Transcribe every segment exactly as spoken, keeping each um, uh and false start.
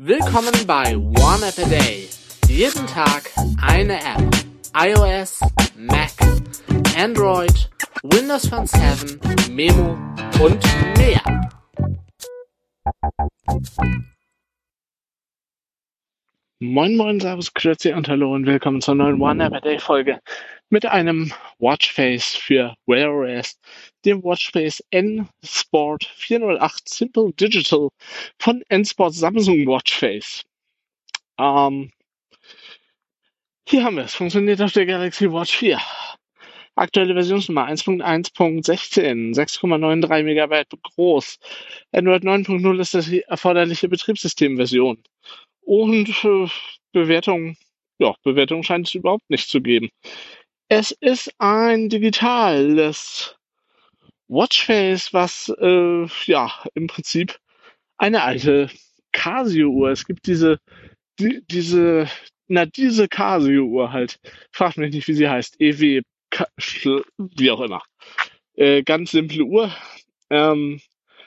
Willkommen bei One App a Day. Jeden Tag eine App. iOS, Mac, Android, Windows Phone sieben, Memo und mehr. Moin moin, servus, grüezi und hallo und willkommen zur neuen One App a Day Folge mit einem Watchface für Wear O S, dem Watchface N Sport vierhundertacht Simple Digital von N Sport Samsung Watchface. Ähm, hier haben wir es, funktioniert auf der Galaxy Watch vier. Aktuelle Versionsnummer eins Punkt eins Punkt sechzehn, sechs Komma neununddreißig Megabyte groß. Android neun Punkt null ist die erforderliche Betriebssystemversion. Und äh, Bewertung, ja, Bewertung scheint es überhaupt nicht zu geben. Es ist ein digitales Watchface, was äh, ja im Prinzip eine alte Casio-Uhr. Es gibt diese, die, diese, na diese Casio-Uhr halt. Fragt mich nicht, wie sie heißt. E W, Ka- Schl- wie auch immer. Äh, ganz simple Uhr. Ähm,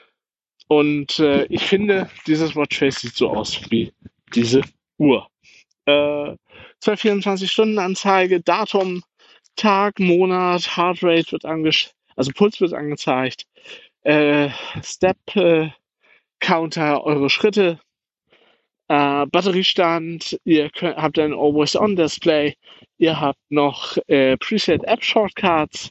und äh, ich finde, dieses Watchface sieht so aus wie diese Uhr. Äh, zweihundertvierundzwanzig-Stunden-Anzeige, Datum, Tag, Monat, Heartrate wird angezeigt, also Puls wird angezeigt, äh, Step äh, Counter, eure Schritte, äh, Batteriestand, ihr könnt, habt ein Always-On-Display, ihr habt noch äh, Preset-App-Shortcuts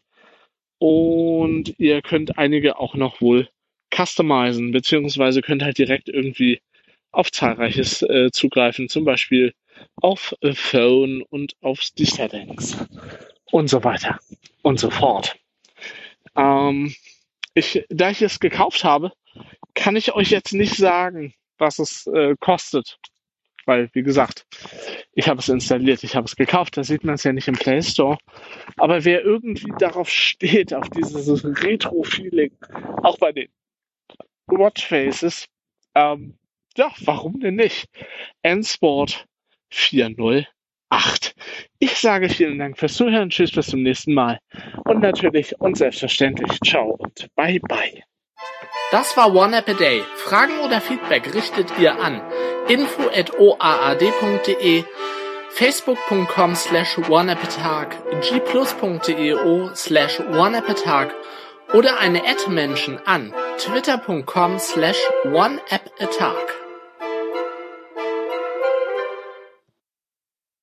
und ihr könnt einige auch noch wohl customizen, beziehungsweise könnt halt direkt irgendwie auf zahlreiches äh, zugreifen, zum Beispiel auf äh, Phone und auf die Settings und so weiter und so fort. Ähm, ich, da ich es gekauft habe, kann ich euch jetzt nicht sagen, was es äh, kostet, weil, wie gesagt, ich habe es installiert, ich habe es gekauft, da sieht man es ja nicht im Play Store. Aber wer irgendwie darauf steht, auf dieses Retro-Feeling, auch bei den Watchfaces, ähm, ja, warum denn nicht? N Sport vierhundertacht. Ich sage vielen Dank fürs Zuhören, tschüss, bis zum nächsten Mal. Und natürlich und selbstverständlich, ciao und bye bye. Das war One App a Day. Fragen oder Feedback richtet ihr an info at o a a d punkt d e, facebook punkt com slash oneappatag, g plus punkt d e o slash oneappatag oder eine Ad-Menschen an twitter punkt com slash oneappatag.